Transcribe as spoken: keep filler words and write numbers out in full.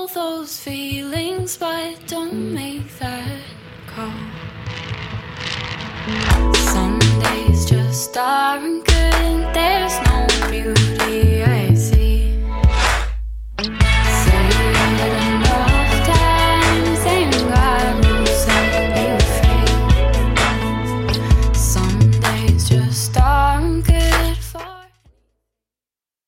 those feelings, but don't make that call. Some days just aren't